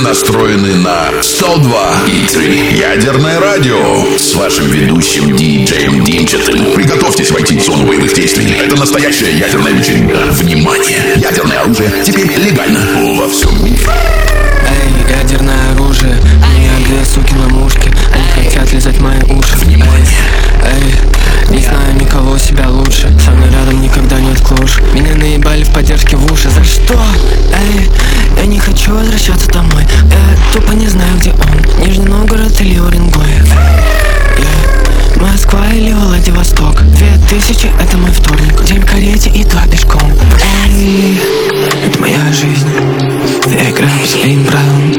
настроены на 102,3 Ядерное радио с вашим ведущим диджеем Димчатым. Приготовьтесь войти в зону боевых действий. Это настоящая ядерная вечеринка. Внимание! Ядерное оружие теперь легально во всем мире. Эй, ядерное оружие. Мне две суки на мушке. Они хотят лизать мои уши. Внимание! Эй, не знаю никого себя лучше. Со мной рядом никогда нет клуш. Меня наебали в поддержке в уши. За что? Эй, я не хочу возвращаться домой. Я тупо не знаю, где он. Нижний Новгород или Уренгой. Москва или Владивосток. 2000 — это мой вторник. День в карете и 2 пешком. Эй, это моя жизнь. Я играю по своим правилам.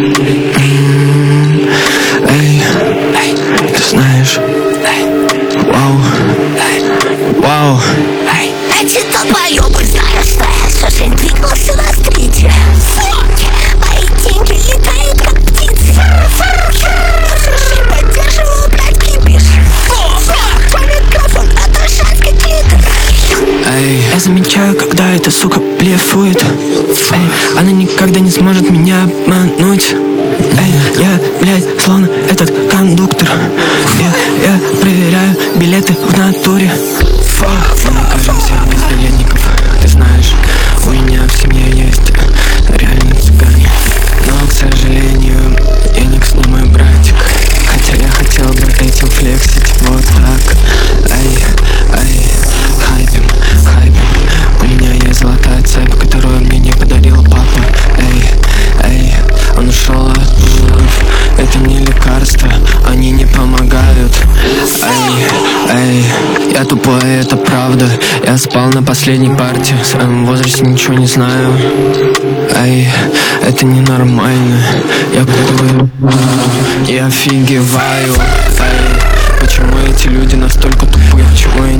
Эй, ты знаешь. Вау. Вау. Эти долбоёбы знают, что я всю жизнь двигался на стрите. Мои деньги летают как птицы. Поддерживаю, блядь, кипиш. Твой микрофон — это женский клитор. Эй, я замечаю, когда эта сука блефует. Эй, она никогда не сможет меня обмануть. Эй, я, блядь, словно этот кондуктор. Я проверяю билеты в натуре. Мы не кажемся без билетников. Ты знаешь, у меня в семье есть реальный цыгане. Но, к сожалению, я не с ним мой братик. Хотя я хотел бы этим флексить. Вот так. Эй, хайпим. У меня есть золотая цепь, которую мне не подарил папа. Эй, он ушел от жив. Это не лекарства, они не помогают. Эй, я тупой, это правда. Я спал на последней парте. В своем возрасте ничего не знаю. Эй, это ненормально. Я курю, я офигеваю. Эй, почему эти люди настолько тупые? Почему